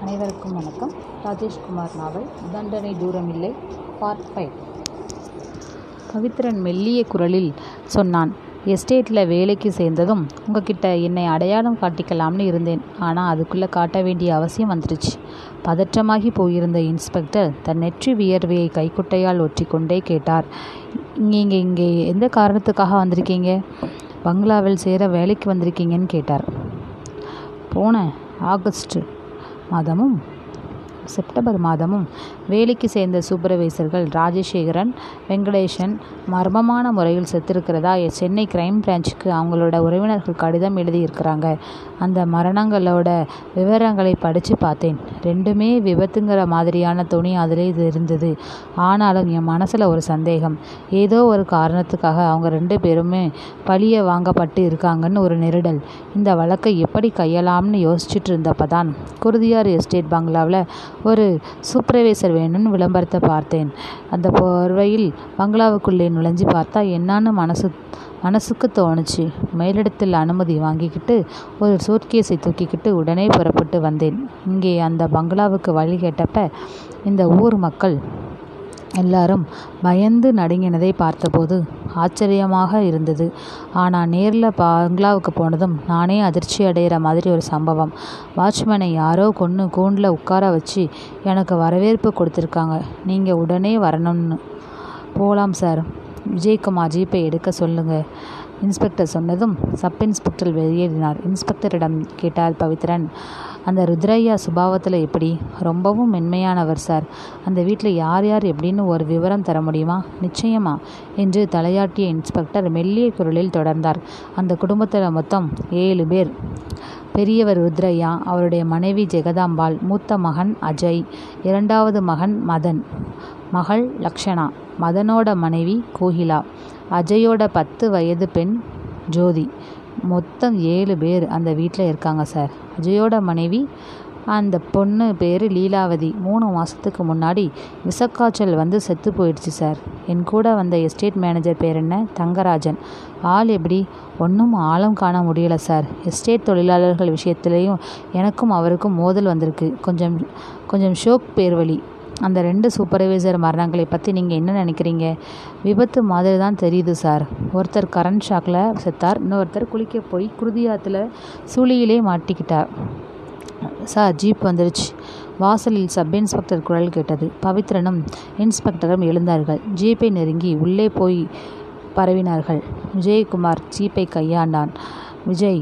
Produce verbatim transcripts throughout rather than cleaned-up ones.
அனைவருக்கும் வணக்கம். ராஜேஷ்குமார் நாவல் தண்டனை தூரமில்லை பார்ட் ஃபைவ். பவித்ரன் மெல்லிய குரலில் சொன்னான். எஸ்டேட்டில் வேலைக்கு சேர்ந்ததும் உங்ககிட்ட என்னை அடையாளம் காட்டிக்கலாம்னு இருந்தேன். ஆனால் அதுக்குள்ளே காட்ட வேண்டிய அவசியம் வந்துடுச்சு. பதற்றமாகி போயிருந்த இன்ஸ்பெக்டர் தன் நெற்றி வியர்வையை கைக்குட்டையால் ஒற்றி கொண்டே கேட்டார். நீங்கள் இங்கே எந்த காரணத்துக்காக வந்திருக்கீங்க? பங்களாவில் சேர வேலைக்கு வந்திருக்கீங்கன்னு கேட்டார். போன ஆகஸ்ட் மாதமும் செப்டம்பர் மாதமும் வேலைக்கு சேர்ந்த சூப்பர்வைசர்கள் ராஜசேகரன், வெங்கடேசன் மர்மமான முறையில் செத்திருக்கிறதா சென்னை கிரைம் பிரான்ச்சுக்கு அவங்களோட உறவினர்கள் கடிதம் எழுதியிருக்கிறாங்க. அந்த மரணங்களோட விவரங்களை படித்து பார்த்தேன். ரெண்டுமே விபத்துங்கிற மாதிரியான துணி அதில் இது இருந்தது. ஆனாலும் என் மனசில் ஒரு சந்தேகம். ஏதோ ஒரு காரணத்துக்காக அவங்க ரெண்டு பேருமே பழிய வாங்கப்பட்டு இருக்காங்கன்னு ஒரு நெருடல். இந்த வழக்கை எப்படி கையாளாம்னு யோசிச்சுட்டு இருந்தப்ப தான் குருதியார் எஸ்டேட் பங்களாவில் ஒரு சூப்பர்வைசர் வேணும்னு விளம்பரத்தை பார்த்தேன். அந்த போர்வையில் பங்களாவுக்குள்ளே நுழைஞ்சு பார்த்தா என்னான்னு மனசு மனசுக்கு தோணுச்சு. மேலிடத்தில் அனுமதி வாங்கிக்கிட்டு ஒரு சூட்கேஸை தூக்கிக்கிட்டு உடனே புறப்பட்டு வந்தேன். இங்கே அந்த பங்களாவுக்கு வழி கேட்டப்ப இந்த ஊர் மக்கள் எல்லாரும் பயந்து நடுங்கினதை பார்த்தபோது ஆச்சரியமாக இருந்தது. ஆனால் நேரில் பங்களாவுக்கு போனதும் நானே அதிர்ச்சி அடைகிற மாதிரி ஒரு சம்பவம். வாட்ச்மேனை யாரோ கொன்று கூண்டில் உட்கார வச்சு எனக்கு வரவேற்பு கொடுத்துருக்காங்க. நீங்கள் உடனே வரணும்னு. போகலாம் சார். விஜயகுமார் ஜீப்பை எடுக்க சொல்லுங்கள். இன்ஸ்பெக்டர் சொன்னதும் சப் இன்ஸ்பெக்டர் வெளியேறினார். இன்ஸ்பெக்டரிடம் கேட்டார் பவித்ரன். அந்த ருத்ரையா சுபாவத்தில் எப்படி? ரொம்பவும் மென்மையானவர் சார். அந்த வீட்டில் யார் யார் எப்படின்னு ஒரு விவரம் தர முடியுமா? நிச்சயமா என்று தலையாட்டிய இன்ஸ்பெக்டர் மெல்லிய குரலில் தொடர்ந்தார். அந்த குடும்பத்தில் மொத்தம் ஏழு பேர். பெரியவர் ருத்ரையா, அவருடைய மனைவி ஜெகதாம்பாள், மூத்த மகன் அஜய், இரண்டாவது மகன் மதன், மகள் லக்ஷணா, மதனோட மனைவி கோகிலா, அஜயோட பத்து வயது பெண் ஜோதி. மொத்தம் ஏழு பேர் அந்த வீட்டில் இருக்காங்க சார். அஜயோட மனைவி அந்த பொண்ணு பேர் லீலாவதி. மூணு மாதத்துக்கு முன்னாடி விஷக்காய்ச்சல் வந்து செத்து போயிடுச்சு சார். என் கூட வந்த எஸ்டேட் மேனேஜர் பேர் என்ன? தங்கராஜன். ஆள் எப்படி? ஒன்றும் ஆழம் காண முடியலை சார். எஸ்டேட் தொழிலாளர்கள் விஷயத்துலேயும் எனக்கும் அவருக்கும் மோதல் வந்திருக்கு. கொஞ்சம் கொஞ்சம் ஷோக் பேர்வழி. அந்த ரெண்டு சூப்பர்வைசர் மரணங்களை பற்றி நீங்கள் என்ன நினைக்கிறீங்க? விபத்து மாதிரி தான் தெரியுது சார். ஒருத்தர் கரண்ட் ஷாக்கில் செத்தார். இன்னொருத்தர் குளிக்க போய் குருதியாத்தில் சூழியிலே மாட்டிக்கிட்டார் சார். ஜீப் வந்துருச்சு. வாசலில் சப் இன்ஸ்பெக்டர் குரல் கேட்டது. பவித்ரனும் இன்ஸ்பெக்டரும் எழுந்தார்கள். ஜீப்பை நெருங்கி உள்ளே போய் பரவினார்கள். விஜயகுமார் ஜீப்பை கையாண்டான். விஜய்,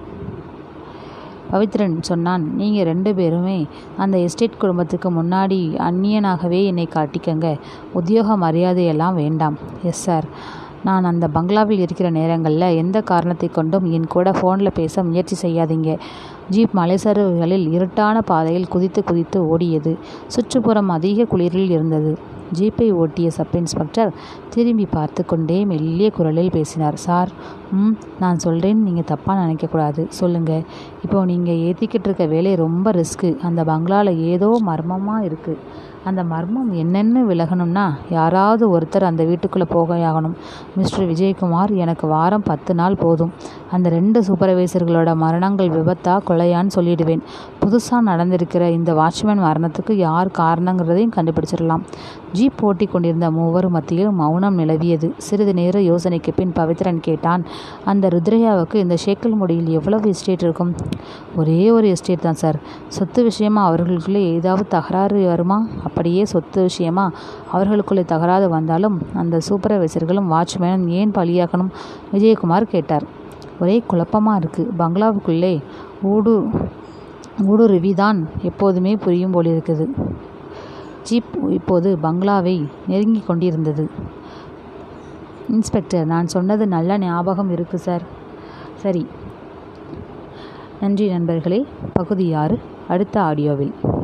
பவித்ரன் சொன்னான், நீங்கள் ரெண்டு பேருமே அந்த எஸ்டேட் குடும்பத்துக்கு முன்னாடி அந்நியனாகவே என்னை காட்டிக்கங்க. உத்தியோக மரியாதையெல்லாம் வேண்டாம். Yes sir. நான் அந்த பங்களாவில் இருக்கிற நேரங்களில் எந்த காரணத்தை கொண்டும் என் கூட ஃபோனில் பேச முயற்சி செய்யாதீங்க. ஜீப் மலைச்சரிவுகளில் இருட்டான பாதையில் குதித்து குதித்து ஓடியது. சுற்றுப்புறம் அதிக குளிரில் இருந்தது. ஜீப்பை ஓட்டிய சப் இன்ஸ்பெக்டர் திரும்பி பார்த்து கொண்டே மெல்லிய குரலில் பேசினார். சார், ம் நான் சொல்கிறேன்னு நீங்கள் தப்பாக நினைக்கக்கூடாது. சொல்லுங்கள். இப்போ நீங்கள் ஏற்றிக்கிட்டு இருக்க வேலை ரொம்ப ரிஸ்க்கு. அந்த பங்களாவில் ஏதோ மர்மமாக இருக்குது. அந்த மர்மம் என்னென்னு விலகணும்னா யாராவது ஒருத்தர் அந்த வீட்டுக்குள்ளே போகையாகணும். மிஸ்டர் விஜயகுமார், எனக்கு வாரம் பத்து நாள் போதும். அந்த ரெண்டு சூப்பர்வைசர்களோட மரணங்கள் விபத்தா கொலையான்னு சொல்லிடுவேன். புதுசாக நடந்திருக்கிற இந்த வாட்ச்மேன் மரணத்துக்கு யார் காரணங்கிறதையும் கண்டுபிடிச்சிடலாம். ஜீப் ஓட்டி கொண்டிருந்த மூவர் மத்தியில் மௌனம் நிலவியது. சிறிது நேர யோசனைக்கு பின் பவித்ரன் கேட்டான். அந்த ருத்ரையாவுக்கு இந்த ஷேக்கல் முடியில் எவ்வளவு எஸ்டேட் இருக்கும்? ஒரே ஒரு எஸ்டேட் தான் சார். சொத்து விஷயமா அவர்களுக்குள்ளே ஏதாவது தகராறு வருமா? அப்படியே சொத்து விஷயமா அவர்களுக்குள்ளே தகராறு வந்தாலும் அந்த சூப்பர்வைசர்களும் வாட்ச்மேனும் ஏன் பலியாக்கணும்? விஜயகுமார் கேட்டார். ஒரே குழப்பமாக இருக்குது. பங்களாவுக்குள்ளே ஊடு ஊடுருவிதான் எப்போதுமே புரியும் போலிருக்குது. ஜீப் இப்போது பங்களாவை நெருங்கி கொண்டிருந்தது. இன்ஸ்பெக்டர், நான் சொன்னது நல்ல ஞாபகம் இருக்குது சார். சரி, நன்றி நண்பர்களே. பகுதி ஆறு அடுத்த ஆடியோவில்.